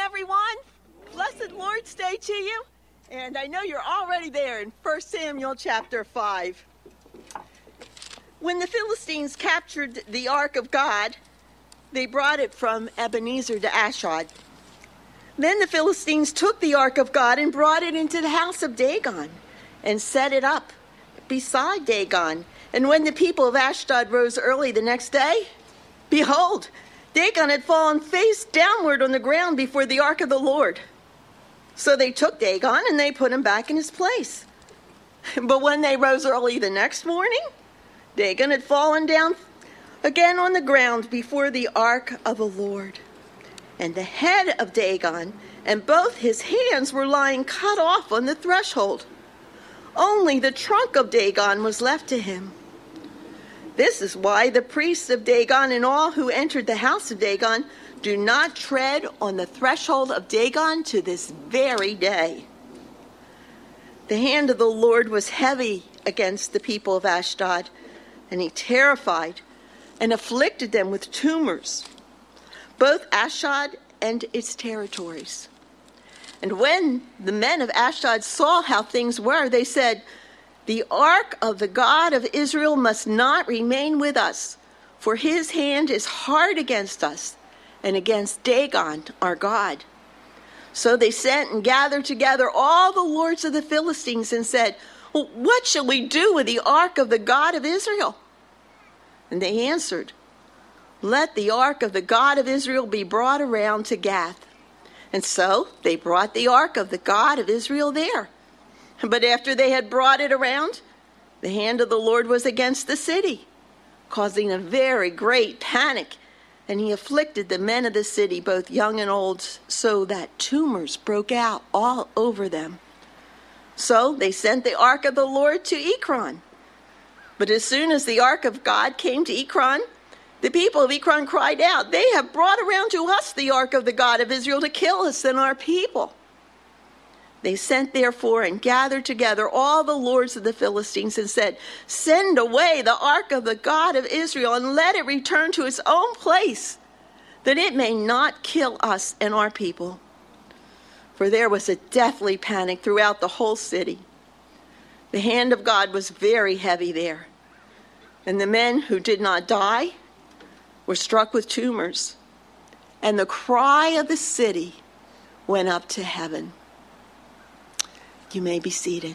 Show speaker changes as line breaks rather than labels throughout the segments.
everyone. Blessed Lord's Day to you. And I know you're already there in 1 Samuel chapter 5. When the Philistines captured the Ark of God, they brought it from Ebenezer to Ashdod. Then the Philistines took the Ark of God and brought it into the house of Dagon and set it up beside Dagon. And when the people of Ashdod rose early the next day, behold, Dagon had fallen face downward on the ground before the ark of the Lord. So they took Dagon and they put him back in his place. But when they rose early the next morning, Dagon had fallen down again on the ground before the ark of the Lord. And the head of Dagon and both his hands were lying cut off on the threshold. Only the trunk of Dagon was left to him. This is why the priests of Dagon and all who entered the house of Dagon do not tread on the threshold of Dagon to this very day. The hand of the Lord was heavy against the people of Ashdod, and he terrified and afflicted them with tumors, both Ashdod and its territories. And when the men of Ashdod saw how things were, they said, "The ark of the God of Israel must not remain with us, for his hand is hard against us and against Dagon, our God." So they sent and gathered together all the lords of the Philistines and said, "Well, what shall we do with the ark of the God of Israel?" And they answered, "Let the ark of the God of Israel be brought around to Gath." And so they brought the ark of the God of Israel there. But after they had brought it around, the hand of the Lord was against the city, causing a very great panic. And he afflicted the men of the city, both young and old, so that tumors broke out all over them. So they sent the ark of the Lord to Ekron. But as soon as the ark of God came to Ekron, the people of Ekron cried out, "They have brought around to us the ark of the God of Israel to kill us and our people." They sent therefore and gathered together all the lords of the Philistines and said, "Send away the ark of the God of Israel and let it return to its own place, that it may not kill us and our people." For there was a deathly panic throughout the whole city. The hand of God was very heavy there, and the men who did not die were struck with tumors, and the cry of the city went up to heaven. You may be seated.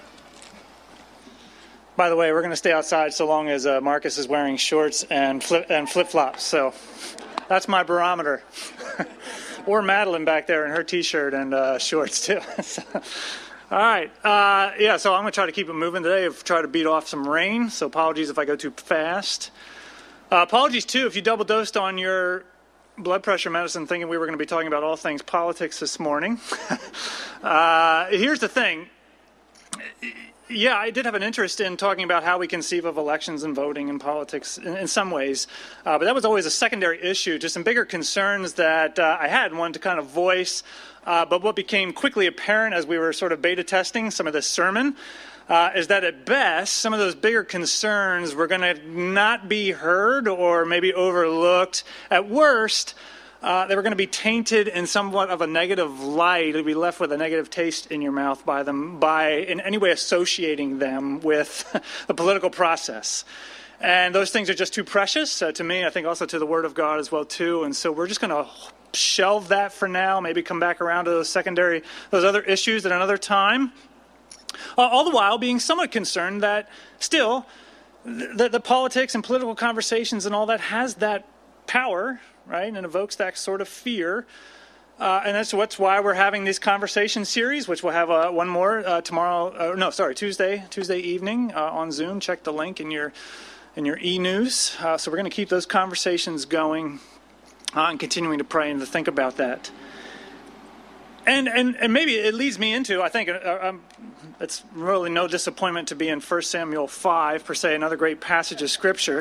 By the way, we're going to stay outside so long as Marcus is wearing shorts and flip-flops. So that's my barometer. Or Madeline back there in her T-shirt and shorts too. All right. So I'm going to try to keep it moving today. I've tried to beat off some rain. So apologies if I go too fast. Apologies too if you double-dosed on your blood pressure medicine thinking we were going to be talking about all things politics this morning. Here's the thing. Yeah, I did have an interest in talking about how we conceive of elections and voting and politics in some ways. But that was always a secondary issue, just some bigger concerns that I had and wanted to kind of voice. But what became quickly apparent as we were sort of beta testing some of this sermon is that at best, some of those bigger concerns were going to not be heard or maybe overlooked. At worst, they were going to be tainted in somewhat of a negative light. You'd be left with a negative taste in your mouth by them, by in any way associating them with the political process. And those things are just too precious to me, I think also to the Word of God as well, too. And so we're just going to shelve that for now, maybe come back around to those other issues at another time. All the while being somewhat concerned that still the politics and political conversations and all that has that power, right, and evokes that sort of fear. And that's why we're having this conversation series, which we'll have one more Tuesday evening on Zoom. Check the link in your e-news. So we're going to keep those conversations going and continuing to pray and to think about that. And maybe it leads me into, I think, it's really no disappointment to be in 1 Samuel 5, per se, another great passage of Scripture.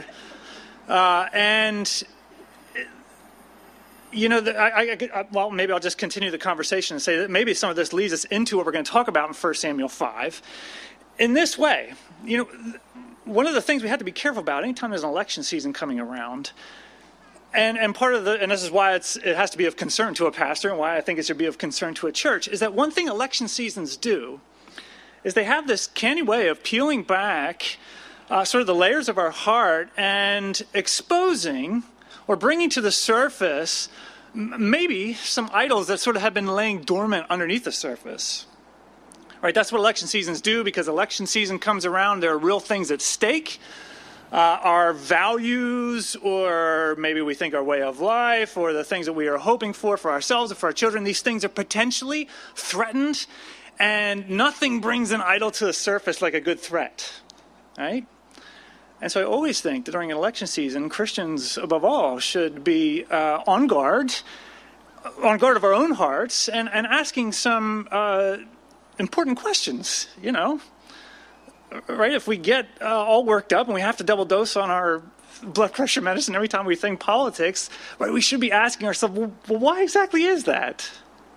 Well, maybe I'll just continue the conversation and say that maybe some of this leads us into what we're going to talk about in 1 Samuel 5. In this way, one of the things we have to be careful about anytime there's an election season coming around, And part of and this is why it has to be of concern to a pastor, and why I think it should be of concern to a church, is that one thing election seasons do is they have this canny way of peeling back sort of the layers of our heart and exposing or bringing to the surface maybe some idols that sort of have been laying dormant underneath the surface. Right? That's what election seasons do, because election season comes around, there are real things at stake. Our values, or maybe we think our way of life, or the things that we are hoping for ourselves or for our children, these things are potentially threatened, and nothing brings an idol to the surface like a good threat, right? And so I always think that during an election season, Christians, above all, should be on guard of our own hearts, and asking some important questions, right? If we get all worked up and we have to double dose on our blood pressure medicine every time we think politics, right, we should be asking ourselves, well, why exactly is that?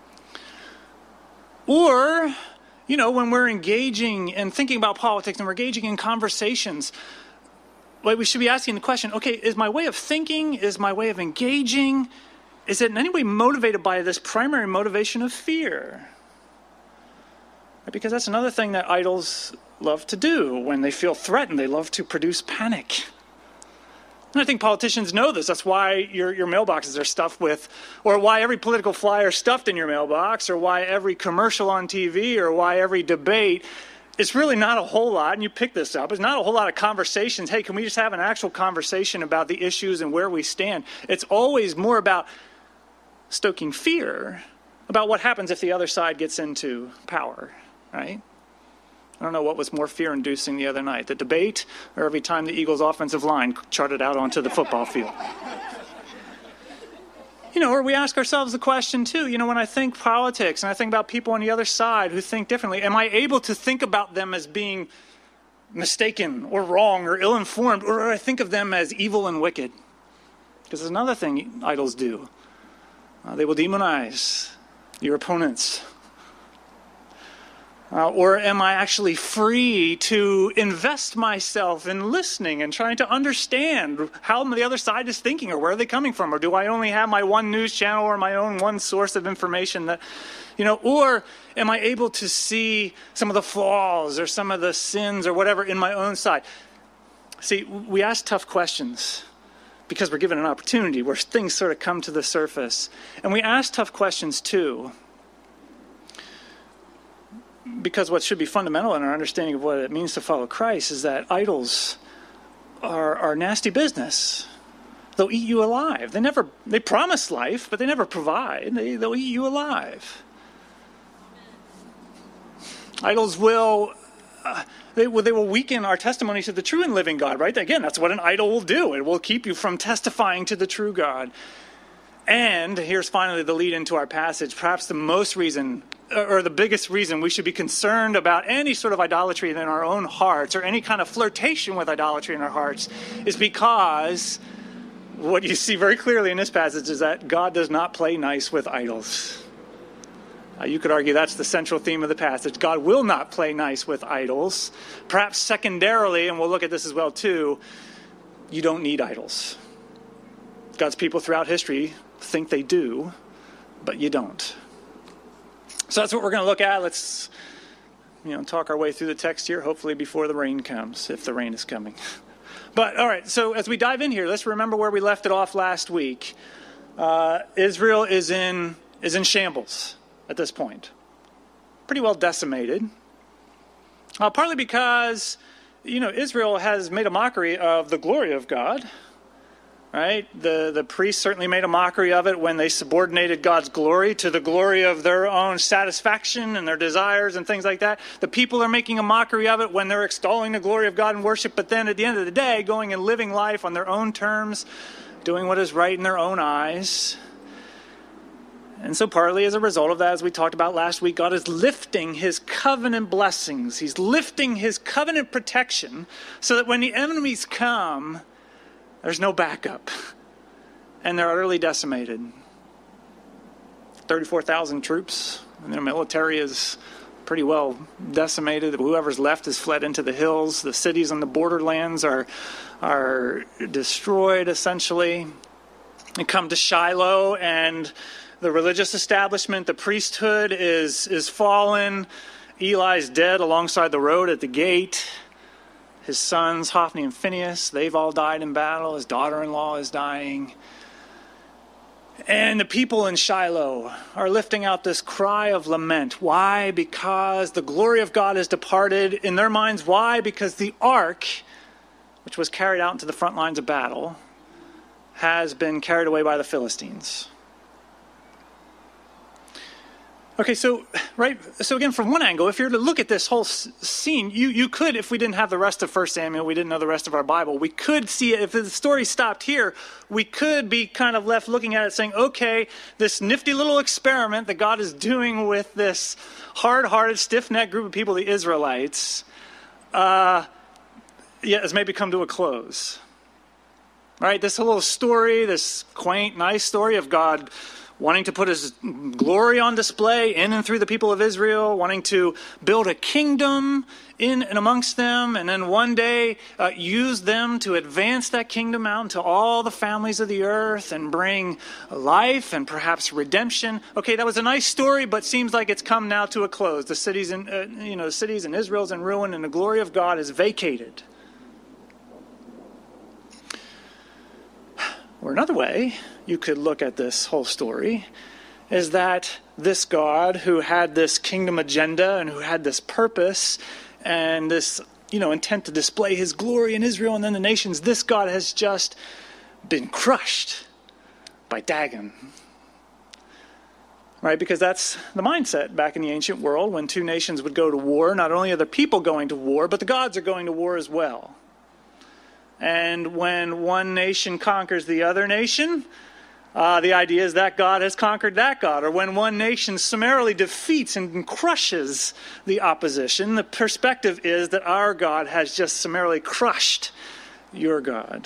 Or, when we're engaging and thinking about politics and we're engaging in conversations, right, we should be asking the question, okay, is my way of thinking, is my way of engaging, is it in any way motivated by this primary motivation of fear? Right, because that's another thing that idols love to do. When they feel threatened, they love to produce panic. And I think politicians know this. That's why your mailboxes are stuffed with, or why every political flyer is stuffed in your mailbox, or why every commercial on TV, or why every debate, it's really not a whole lot, and you pick this up, it's not a whole lot of conversations. Hey, can we just have an actual conversation about the issues and where we stand? It's always more about stoking fear about what happens if the other side gets into power, right? I don't know what was more fear-inducing the other night, the debate or every time the Eagles' offensive line charted out onto the football field. Or we ask ourselves the question, too, when I think politics and I think about people on the other side who think differently, am I able to think about them as being mistaken or wrong or ill-informed, or do I think of them as evil and wicked? Because there's another thing idols do. They will demonize your opponents. Or am I actually free to invest myself in listening and trying to understand how the other side is thinking, or where are they coming from? Or do I only have my one news channel or my own one source of information that, or am I able to see some of the flaws or some of the sins or whatever in my own side? See, we ask tough questions because we're given an opportunity where things sort of come to the surface. And we ask tough questions too, because what should be fundamental in our understanding of what it means to follow Christ is that idols are nasty business. They'll eat you alive. They promise life, but they never provide. They'll eat you alive. Idols will weaken our testimony to the true and living God, right? Again, that's what an idol will do. It will keep you from testifying to the true God. And here's finally the lead into our passage. Perhaps the biggest reason we should be concerned about any sort of idolatry in our own hearts, or any kind of flirtation with idolatry in our hearts, is because what you see very clearly in this passage is that God does not play nice with idols. You could argue that's the central theme of the passage. God will not play nice with idols. Perhaps secondarily, and we'll look at this as well too, you don't need idols. God's people throughout history think they do, but you don't. So that's what we're going to look at. Let's, talk our way through the text here, hopefully before the rain comes, if the rain is coming. But, all right, so as we dive in here, let's remember where we left it off last week. Israel is in shambles at this point. Pretty well decimated. Partly because, Israel has made a mockery of the glory of God. Right? The priests certainly made a mockery of it when they subordinated God's glory to the glory of their own satisfaction and their desires and things like that. The people are making a mockery of it when they're extolling the glory of God in worship, but then at the end of the day, going and living life on their own terms, doing what is right in their own eyes. And so partly as a result of that, as we talked about last week, God is lifting his covenant blessings. He's lifting his covenant protection so that when the enemies come, there's no backup, and they're utterly decimated. 34,000 troops, and their military is pretty well decimated. Whoever's left has fled into the hills. The cities on the borderlands are destroyed, essentially. and come to Shiloh, and the religious establishment, the priesthood is fallen. Eli's dead alongside the road at the gate. His sons, Hophni and Phinehas, they've all died in battle. His daughter-in-law is dying. And the people in Shiloh are lifting out this cry of lament. Why? Because the glory of God has departed. In their minds, why? Because the ark, which was carried out into the front lines of battle, has been carried away by the Philistines. Okay, so again, from one angle, if you're to look at this whole scene, you could, if we didn't have the rest of 1 Samuel, we didn't know the rest of our Bible, we could see it, if the story stopped here, we could be kind of left looking at it saying, okay, this nifty little experiment that God is doing with this hard-hearted, stiff-necked group of people, the Israelites, has maybe come to a close. Right? This little story, this quaint, nice story of God wanting to put his glory on display in and through the people of Israel, wanting to build a kingdom in and amongst them, and then one day use them to advance that kingdom out into all the families of the earth and bring life and perhaps redemption. Okay, that was a nice story, but seems like it's come now to a close. The cities in Israel's in ruin, and the glory of God is vacated. Or another way you could look at this whole story is that this God who had this kingdom agenda and who had this purpose and this, intent to display his glory in Israel and then the nations, this God has just been crushed by Dagon. Right? Because that's the mindset back in the ancient world when two nations would go to war. Not only are the people going to war, but the gods are going to war as well. And when one nation conquers the other nation, the idea is that God has conquered that God. Or when one nation summarily defeats and crushes the opposition, the perspective is that our God has just summarily crushed your God.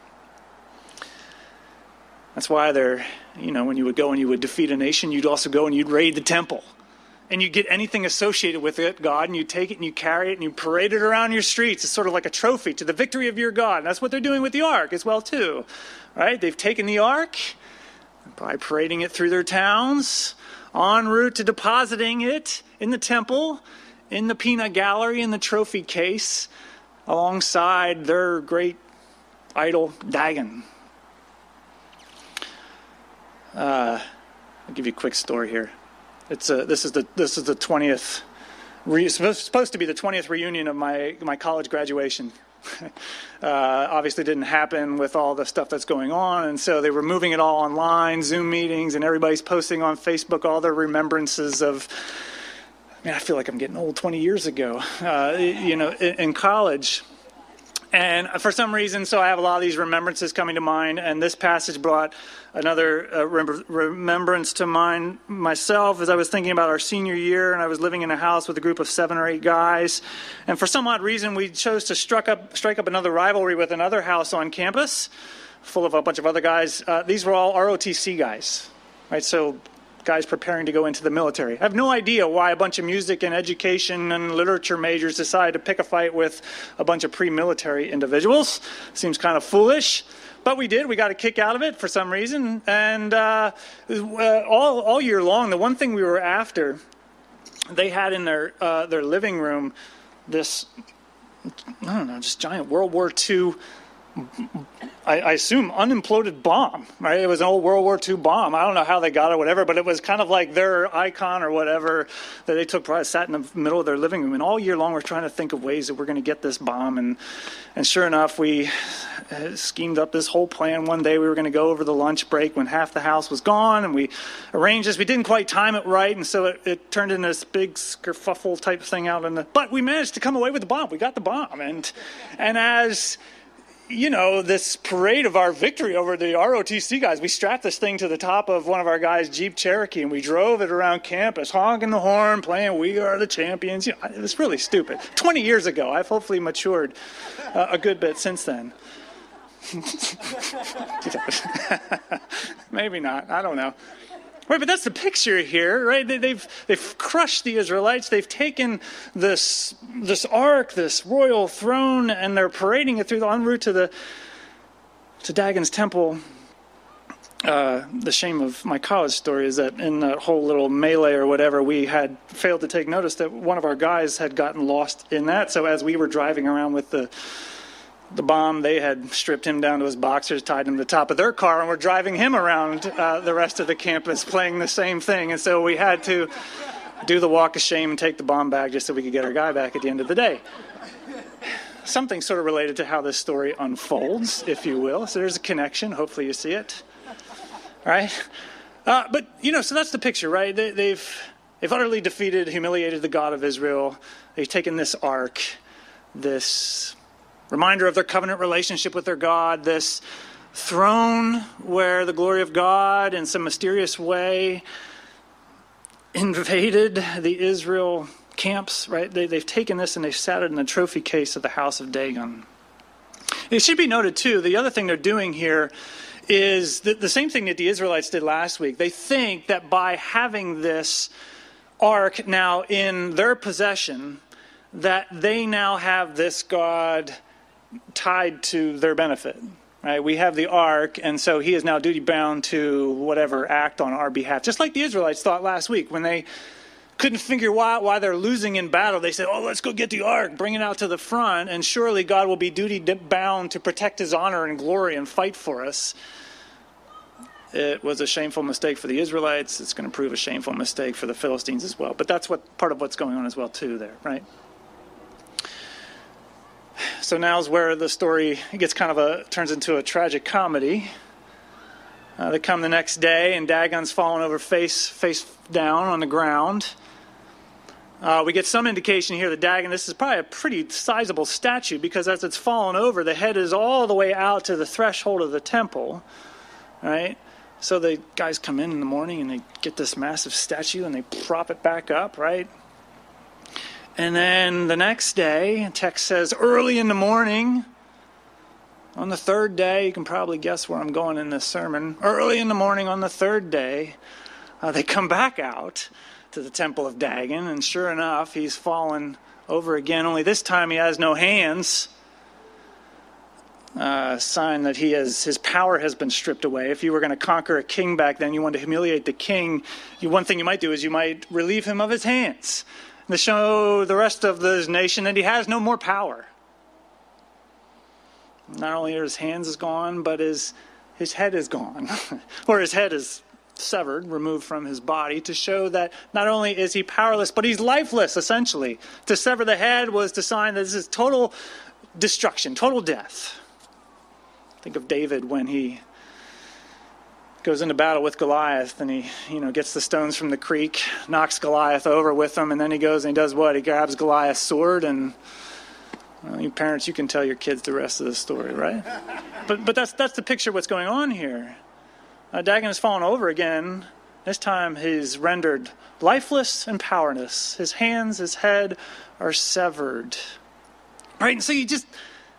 That's why when you would go and you would defeat a nation, you'd also go and you'd raid the temple. And you get anything associated with it, God, and you take it and you carry it and you parade it around your streets. It's sort of like a trophy to the victory of your God. And that's what they're doing with the ark as well, too. Right? They've taken the ark by parading it through their towns, en route to depositing it in the temple, in the peanut gallery, in the trophy case, alongside their great idol, Dagon. I'll give you a quick story here. This is the 20th. It's supposed to be the 20th reunion of my college graduation. Obviously didn't happen with all the stuff that's going on, and so they were moving it all online, Zoom meetings, and everybody's posting on Facebook all their remembrances of. I feel like I'm getting old. 20 years ago, in college. And for some reason, so I have a lot of these remembrances coming to mind, and this passage brought another remembrance to mind myself as I was thinking about our senior year, and I was living in a house with a group of 7 or 8 guys. And for some odd reason, we chose to strike up another rivalry with another house on campus, full of a bunch of other guys. These were all ROTC guys, right? So guys preparing to go into the military. I have no idea why a bunch of music and education and literature majors decided to pick a fight with a bunch of pre-military individuals. Seems kind of foolish, but we did. We got a kick out of it for some reason. And all year long, the one thing we were after, they had in their living room this, just giant World War II, I assume, unimploded bomb, right? It was an old World War II bomb. I don't know how they got it or whatever, but it was kind of like their icon or whatever that they took, probably sat in the middle of their living room. And all year long, we're trying to think of ways that we're going to get this bomb. And sure enough, we schemed up this whole plan. One day we were going to go over the lunch break when half the house was gone, and we arranged this. We didn't quite time it right, and so it turned into this big kerfuffle type thing out but we managed to come away with the bomb. We got the bomb. And as this parade of our victory over the ROTC guys, we strapped this thing to the top of one of our guys' Jeep Cherokee, and we drove it around campus, honking the horn, playing "We Are the Champions." It was really stupid. 20 years ago. I've hopefully matured a good bit since then. Maybe not. I don't know. Right, but that's the picture here, right? They've crushed the Israelites. They've taken this ark, this royal throne, and they're parading it through en route to Dagon's temple. the shame of my college story is that in that whole little melee or whatever, we had failed to take notice that one of our guys had gotten lost in that. So as we were driving around with the bomb, they had stripped him down to his boxers, tied him to the top of their car, and were driving him around the rest of the campus playing the same thing. And so we had to do the walk of shame and take the bomb back just so we could get our guy back at the end of the day. Something sort of related to how this story unfolds, if you will. So there's a connection. Hopefully you see it. Right? But, so that's the picture, right? They've utterly defeated, humiliated the God of Israel. They've taken this ark, this reminder of their covenant relationship with their God, this throne where the glory of God in some mysterious way invaded the Israel camps, right? They've taken this and they've sat it in the trophy case of the house of Dagon. It should be noted, too, the other thing they're doing here is the same thing that the Israelites did last week. They think that by having this ark now in their possession, that they now have this God tied to their benefit. Right? We have the ark, and so he is now duty-bound to whatever act on our behalf. Just like the Israelites thought last week when they couldn't figure why they're losing in battle. They said, let's go get the ark, bring it out to the front, and surely God will be duty-bound to protect his honor and glory and fight for us. It was a shameful mistake for the Israelites. It's going to prove a shameful mistake for the Philistines as well. But that's part of what's going on as well, too, there, right? So now's where the story gets turns into a tragic comedy. They come the next day, and Dagon's fallen over face down on the ground. We get some indication here that Dagon, this is probably a pretty sizable statue, because as it's fallen over, the head is all the way out to the threshold of the temple, right? So the guys come in the morning, and they get this massive statue, and they prop it back up, right? And then the next day, the text says, early in the morning, on the third day, you can probably guess where I'm going in this sermon. Early in the morning on the third day, they come back out to the temple of Dagon, and sure enough, he's fallen over again, only this time he has no hands. Sign that his power has been stripped away. If you were going to conquer a king back then, you wanted to humiliate the king, one thing you might do is you might relieve him of his hands, to show the rest of the nation that he has no more power. Not only are his hands is gone, but his head is gone. Or his head is severed, removed from his body, to show that not only is he powerless, but he's lifeless, essentially. To sever the head was to sign that this is total destruction, total death. Think of David when he goes into battle with Goliath, and he, gets the stones from the creek, knocks Goliath over with them, and then he goes and he does what? He grabs Goliath's sword, and you parents, you can tell your kids the rest of the story, right? But that's the picture of what's going on here. Dagon has fallen over again. This time he's rendered lifeless and powerless. His hands, his head are severed. Right, and so you just,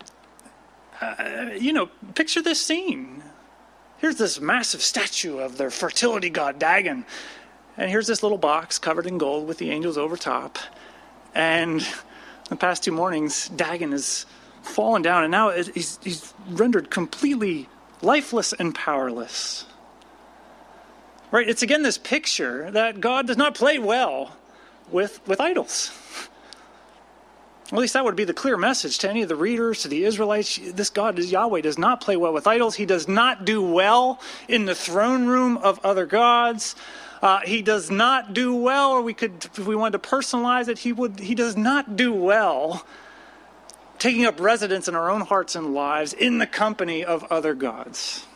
picture this scene. Here's this massive statue of their fertility god, Dagon. And here's this little box covered in gold with the angels over top. And the past 2 mornings, Dagon has fallen down, and now he's rendered completely lifeless and powerless. Right? It's again this picture that God does not play well with idols. At least that would be the clear message to any of the readers, to the Israelites. This God, Yahweh, does not play well with idols. He does not do well in the throne room of other gods. He does not do well, or if we wanted to personalize it, he does not do well taking up residence in our own hearts and lives in the company of other gods.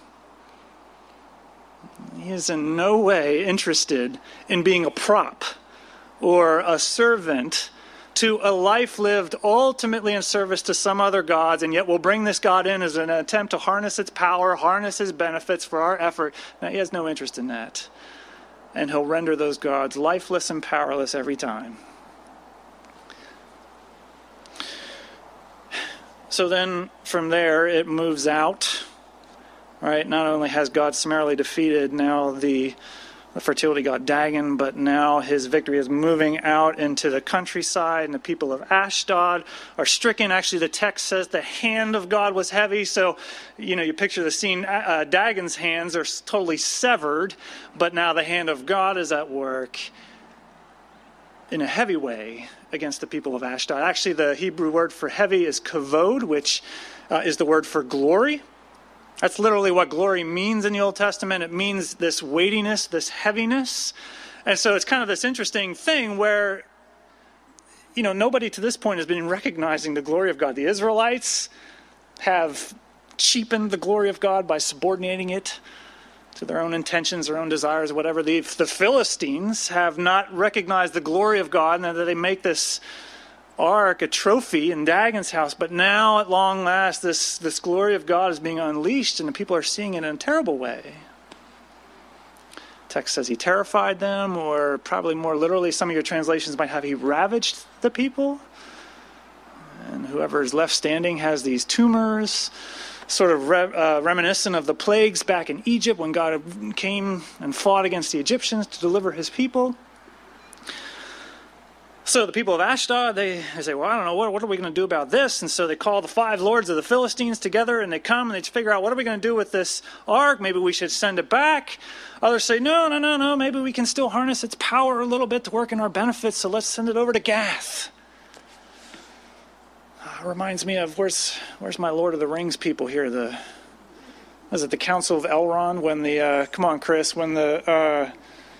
He is in no way interested in being a prop or a servant to a life lived ultimately in service to some other gods, and yet we'll bring this God in as an attempt to harness its power, harness his benefits for our effort. Now, he has no interest in that. And he'll render those gods lifeless and powerless every time. So then from there it moves out. Right? Not only has God summarily defeated, now the the fertility god Dagon, but now his victory is moving out into the countryside, and the people of Ashdod are stricken. Actually, the text says the hand of God was heavy, so you picture the scene. Dagon's hands are totally severed, but now the hand of God is at work in a heavy way against the people of Ashdod. Actually, the Hebrew word for heavy is kavod, which is the word for glory. That's literally what glory means in the Old Testament. It means this weightiness, this heaviness. And so it's kind of this interesting thing where, nobody to this point has been recognizing the glory of God. The Israelites have cheapened the glory of God by subordinating it to their own intentions, their own desires, whatever. The Philistines have not recognized the glory of God, and that they make this ark a trophy in Dagon's house. But now, at long last, this glory of God is being unleashed, and the people are seeing it in a terrible way. Text says he terrified them, or probably more literally, some of your translations might have he ravaged the people. And whoever is left standing has these tumors, sort of reminiscent of the plagues back in Egypt when God came and fought against the Egyptians to deliver his people. So the people of Ashdod, they say, well, I don't know, what are we going to do about this? And so they call the 5 lords of the Philistines together, and they come and they figure out, what are we going to do with this ark? Maybe we should send it back. Others say, no, maybe we can still harness its power a little bit to work in our benefit, so let's send it over to Gath. Reminds me of, where's my Lord of the Rings people here? Was it the Council of Elrond when come on, Chris, when the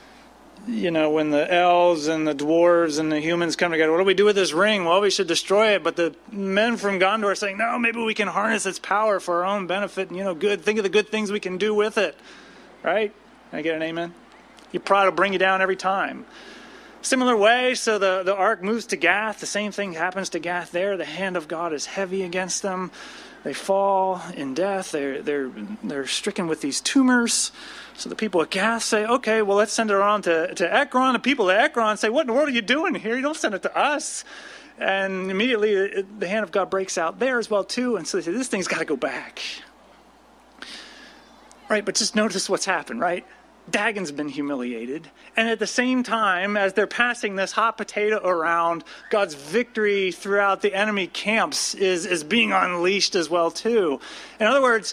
elves and the dwarves and the humans come together, what do we do with this ring? Well, we should destroy it. But the men from Gondor are saying, no, maybe we can harness its power for our own benefit and, good. Think of the good things we can do with it. Right? Can I get an amen? Your pride will bring you down every time. Similar way, so the ark moves to Gath. The same thing happens to Gath there. The hand of God is heavy against them. They fall in death. They're stricken with these tumors. So the people at Gath say, okay, well, let's send it on to Ekron. The people at Ekron say, what in the world are you doing here? You don't send it to us. And immediately the hand of God breaks out there as well, too. And so they say, this thing's got to go back. Right, but just notice what's happened, right? Dagon's been humiliated. And at the same time, as they're passing this hot potato around, God's victory throughout the enemy camps is being unleashed as well, too. In other words,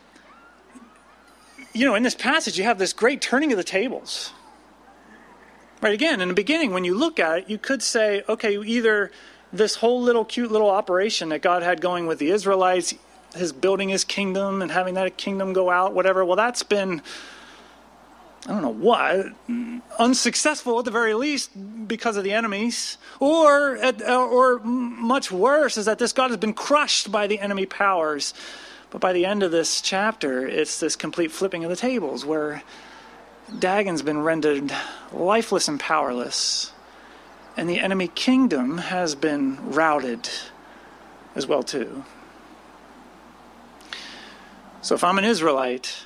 in this passage, you have this great turning of the tables. Right, again, in the beginning, when you look at it, you could say, okay, either this whole cute little operation that God had going with the Israelites, his building his kingdom and having that kingdom go out, whatever, well, that's been, I don't know what, unsuccessful at the very least because of the enemies. Or much worse is that this God has been crushed by the enemy powers. But by the end of this chapter, it's this complete flipping of the tables where Dagon's been rendered lifeless and powerless. And the enemy kingdom has been routed as well too. So if I'm an Israelite,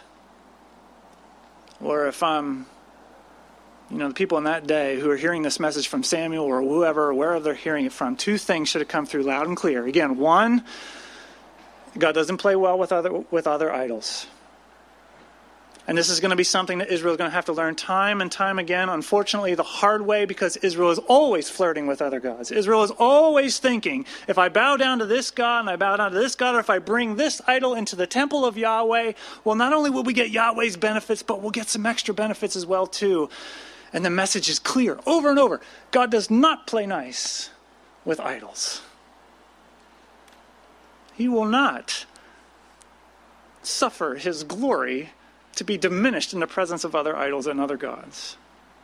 or if I'm, the people in that day who are hearing this message from Samuel or whoever, or wherever they're hearing it from, 2 things should have come through loud and clear. Again, 1, God doesn't play well with other idols. And this is going to be something that Israel is going to have to learn time and time again, unfortunately the hard way, because Israel is always flirting with other gods. Israel is always thinking, if I bow down to this God and I bow down to this God, or if I bring this idol into the temple of Yahweh, well, not only will we get Yahweh's benefits, but we'll get some extra benefits as well too. And the message is clear over and over. God does not play nice with idols. He will not suffer his glory to be diminished in the presence of other idols and other gods.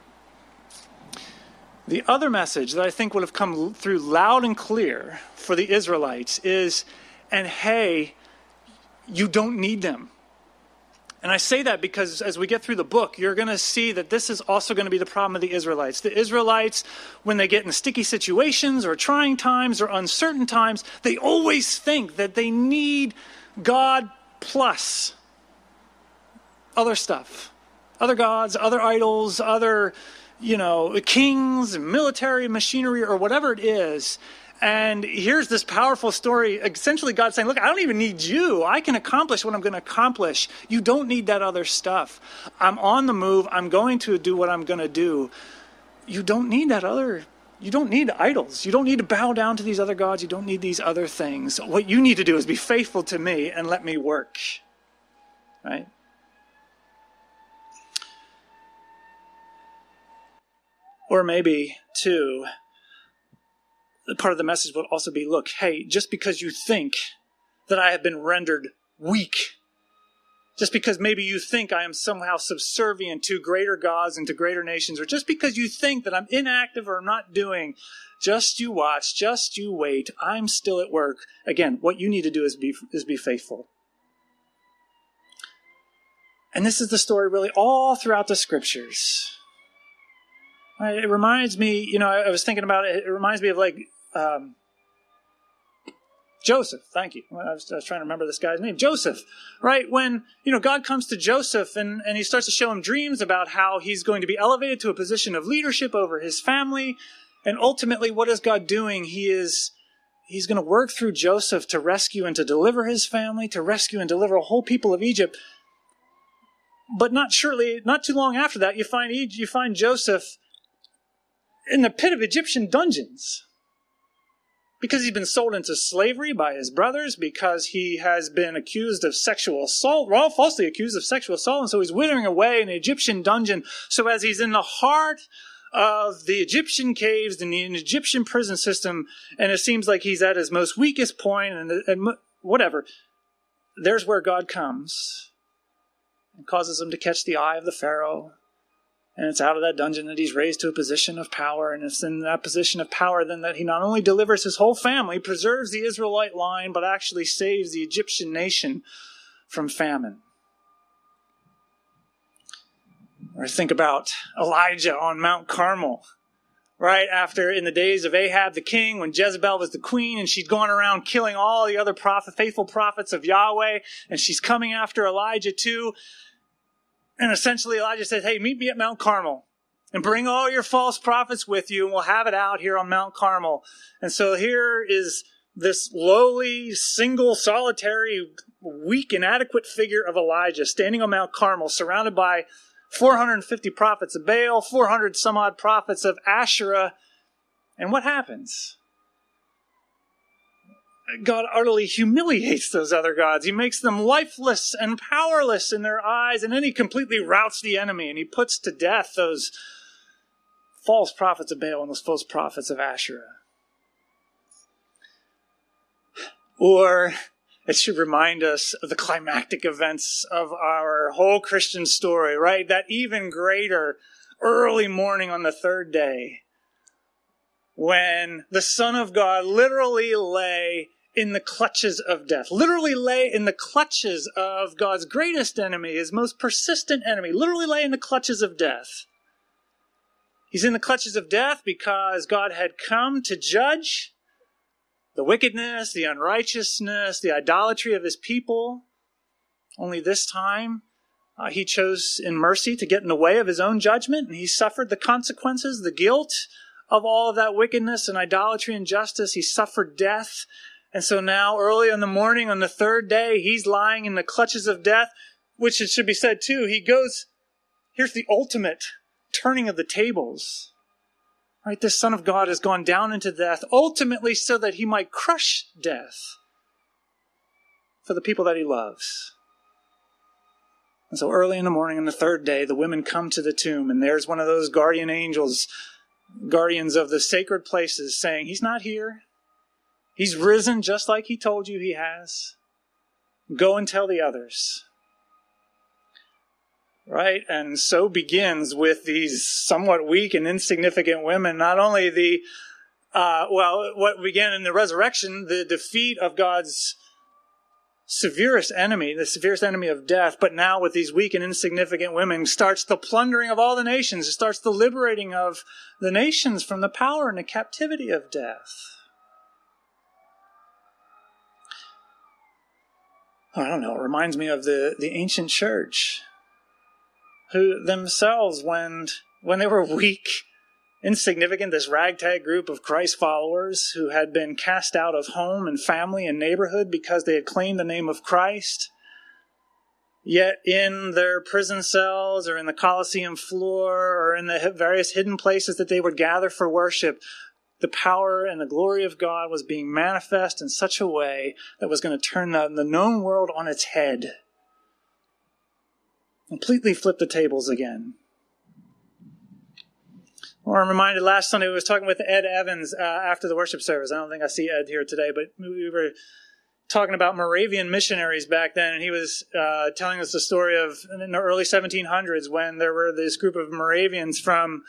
The other message that I think would have come through loud and clear for the Israelites is, and hey, you don't need them. And I say that because as we get through the book, you're going to see that this is also going to be the problem of the Israelites. The Israelites, when they get in sticky situations or trying times or uncertain times, they always think that they need God plus other stuff, other gods, other idols, other, kings, military machinery, or whatever it is. And here's this powerful story. Essentially, God saying, look, I don't even need you. I can accomplish what I'm going to accomplish. You don't need that other stuff. I'm on the move. I'm going to do what I'm going to do. You don't need that other. You don't need idols. You don't need to bow down to these other gods. You don't need these other things. What you need to do is be faithful to me and let me work. Right? Or maybe, too, part of the message would also be, look, hey, just because you think that I have been rendered weak, just because maybe you think I am somehow subservient to greater gods and to greater nations, or just because you think that I'm inactive or I'm not doing, just you watch, just you wait, I'm still at work. Again, what you need to do is be faithful. And this is the story really all throughout the scriptures. It reminds me, I was thinking about it, it reminds me of Joseph, thank you. I was trying to remember this guy's name. Joseph, right? When, God comes to Joseph and he starts to show him dreams about how he's going to be elevated to a position of leadership over his family. And ultimately, what is God doing? He's going to work through Joseph to rescue and to deliver his family, to rescue and deliver a whole people of Egypt. But not too long after that, you find Joseph in the pit of Egyptian dungeons. Because he's been sold into slavery by his brothers, because he has been accused of sexual assault, falsely accused of sexual assault, and so he's withering away in an Egyptian dungeon. So as he's in the heart of the Egyptian caves and the Egyptian prison system, and it seems like he's at his most weakest point, and whatever, there's where God comes and causes him to catch the eye of the Pharaoh. And it's out of that dungeon that he's raised to a position of power. And it's in that position of power then that he not only delivers his whole family, preserves the Israelite line, but actually saves the Egyptian nation from famine. Or think about Elijah on Mount Carmel, right after in the days of Ahab the king, when Jezebel was the queen and she'd gone around killing all the other faithful prophets of Yahweh, and she's coming after Elijah too. And essentially Elijah says, hey, meet me at Mount Carmel and bring all your false prophets with you and we'll have it out here on Mount Carmel. And so here is this lowly, single, solitary, weak, inadequate figure of Elijah standing on Mount Carmel surrounded by 450 prophets of Baal, 400 some odd prophets of Asherah. And what happens? God utterly humiliates those other gods. He makes them lifeless and powerless in their eyes, and then he completely routs the enemy, and he puts to death those false prophets of Baal and those false prophets of Asherah. Or it should remind us of the climactic events of our whole Christian story, right? That even greater early morning on the third day, when the Son of God literally lay in the clutches of death, literally lay in the clutches of God's greatest enemy, his most persistent enemy, literally lay in the clutches of death. He's in the clutches of death because God had come to judge the wickedness, the unrighteousness, the idolatry of his people. Only this time, he chose in mercy to get in the way of his own judgment, and he suffered the consequences, the guilt of all of that wickedness and idolatry and injustice. He suffered death. And so now, early in the morning on the third day, he's lying in the clutches of death, which it should be said too, here's the ultimate turning of the tables. Right? This Son of God has gone down into death, ultimately so that he might crush death for the people that he loves. And so early in the morning on the third day, the women come to the tomb, and there's one of those guardian angels, guardians of the sacred places, saying, he's not here. He's risen just like he told you he has. Go and tell the others. Right? And so begins with these somewhat weak and insignificant women, not only what began in the resurrection, the defeat of God's severest enemy, the severest enemy of death, but now with these weak and insignificant women starts the plundering of all the nations. It starts the liberating of the nations from the power and the captivity of death. I don't know, it reminds me of the ancient church, who themselves, when they were weak insignificant, this ragtag group of Christ followers who had been cast out of home and family and neighborhood because they had claimed the name of Christ. Yet in their prison cells or in the Colosseum floor or in the various hidden places that they would gather for worship, the power and the glory of God was being manifest in such a way that was going to turn the known world on its head. Completely flip the tables again. Well, I'm reminded last Sunday we was talking with Ed Evans after the worship service. I don't think I see Ed here today, but we were talking about Moravian missionaries back then, and he was telling us the story of in the early 1700s when there were this group of Moravians from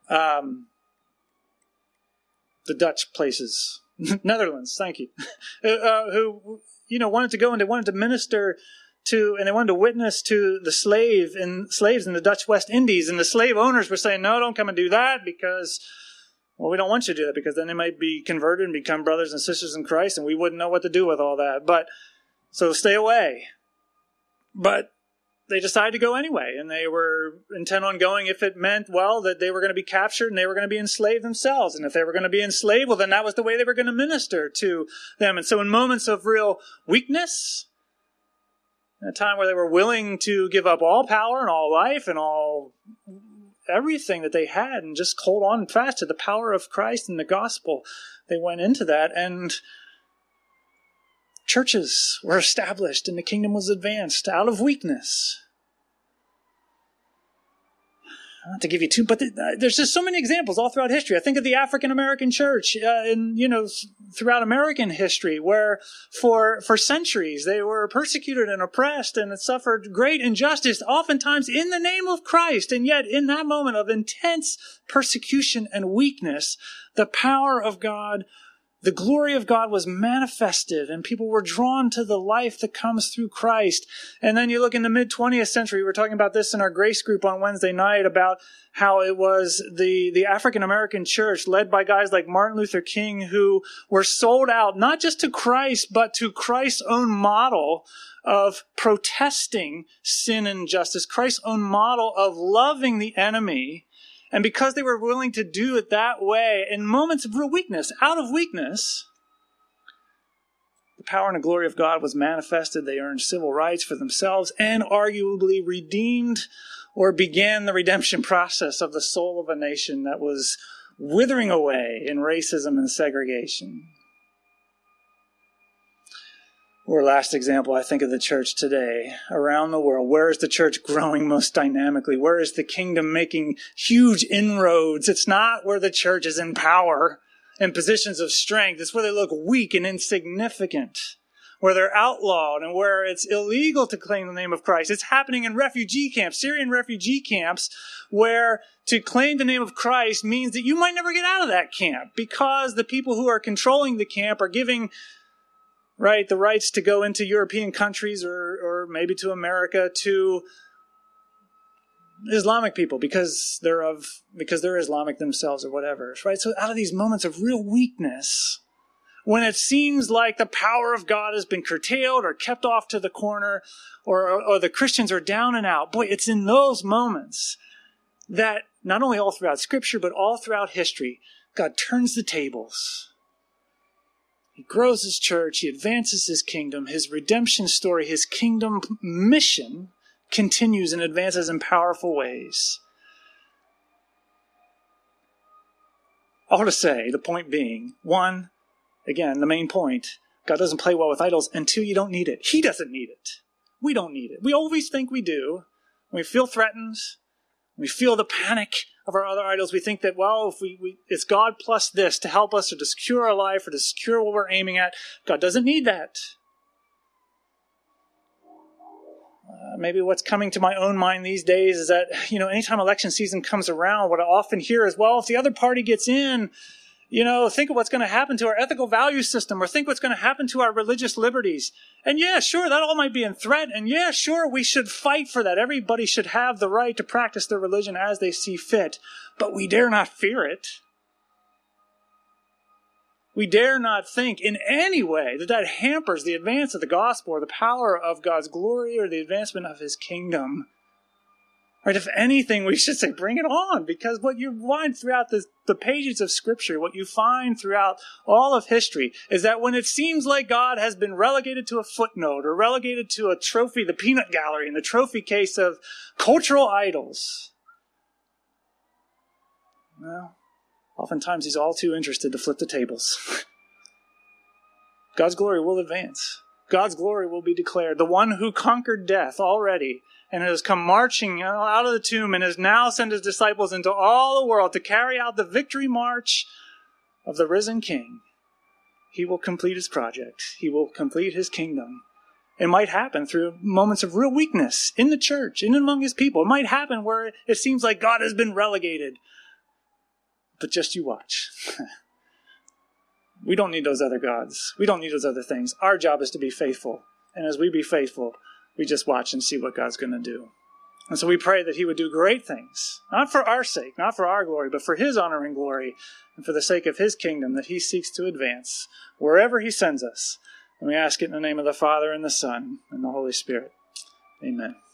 the Dutch places, Netherlands, thank you, who wanted to go and they wanted to minister to, and they wanted to witness to the slaves in the Dutch West Indies, and the slave owners were saying, no, don't come and do that because, well, we don't want you to do that because then they might be converted and become brothers and sisters in Christ, and we wouldn't know what to do with all that. But so stay away. But they decided to go anyway, and they were intent on going if it meant, well, that they were going to be captured and they were going to be enslaved themselves. And if they were going to be enslaved, well, then that was the way they were going to minister to them. And so in moments of real weakness, in a time where they were willing to give up all power and all life and all everything that they had and just hold on fast to the power of Christ and the gospel, they went into that, and churches were established and the kingdom was advanced out of weakness. Not to give you two, but there's just so many examples all throughout history. I think of the African American church, throughout American history, where for centuries they were persecuted and oppressed and suffered great injustice, oftentimes in the name of Christ. And yet, in that moment of intense persecution and weakness, the power of God, the glory of God was manifested, and people were drawn to the life that comes through Christ. And then you look in the mid-20th century, we were talking about this in our grace group on Wednesday night, about how it was the African-American church led by guys like Martin Luther King who were sold out, not just to Christ, but to Christ's own model of protesting sin and injustice, Christ's own model of loving the enemy. And because they were willing to do it that way, in moments of real weakness, out of weakness, the power and the glory of God was manifested. They earned civil rights for themselves and arguably redeemed or began the redemption process of the soul of a nation that was withering away in racism and segregation. Or last example, I think of the church today around the world. Where is the church growing most dynamically? Where is the kingdom making huge inroads? It's not where the church is in power and positions of strength. It's where they look weak and insignificant, where they're outlawed and where it's illegal to claim the name of Christ. It's happening in refugee camps, Syrian refugee camps, where to claim the name of Christ means that you might never get out of that camp because the people who are controlling the camp are giving the rights to go into European countries or maybe to America to Islamic people because they're Islamic themselves or whatever, right? So out of these moments of real weakness, when it seems like the power of God has been curtailed or kept off to the corner or the Christians are down and out, boy, it's in those moments that not only all throughout Scripture, but all throughout history, God turns the tables. He grows his church, he advances his kingdom, his redemption story, his kingdom mission continues and advances in powerful ways. All to say, the point being, one, again, the main point, God doesn't play well with idols, and two, you don't need it. He doesn't need it. We don't need it. We always think we do. When we feel threatened, we feel the panic of our other idols. We think that, well, if it's God plus this to help us or to secure our life or to secure what we're aiming at. God doesn't need that. Maybe what's coming to my own mind these days is that, anytime election season comes around, what I often hear is, well, if the other party gets in, think of what's going to happen to our ethical value system or think what's going to happen to our religious liberties. And yeah, sure, that all might be in threat. And yeah, sure, we should fight for that. Everybody should have the right to practice their religion as they see fit. But we dare not fear it. We dare not think in any way that hampers the advance of the gospel or the power of God's glory or the advancement of his kingdom. Right? If anything, we should say, bring it on, because what you find throughout the pages of Scripture, what you find throughout all of history, is that when it seems like God has been relegated to a footnote or relegated to a trophy, the peanut gallery, and the trophy case of cultural idols, well, oftentimes he's all too interested to flip the tables. God's glory will advance. God's glory will be declared. The one who conquered death already and has come marching out of the tomb and has now sent his disciples into all the world to carry out the victory march of the risen King. He will complete his project. He will complete his kingdom. It might happen through moments of real weakness in the church, in and among his people. It might happen where it seems like God has been relegated. But just you watch. We don't need those other gods. We don't need those other things. Our job is to be faithful. And as we be faithful, we just watch and see what God's going to do. And so we pray that he would do great things, not for our sake, not for our glory, but for his honor and glory, and for the sake of his kingdom that he seeks to advance wherever he sends us. And we ask it in the name of the Father, and the Son, and the Holy Spirit. Amen.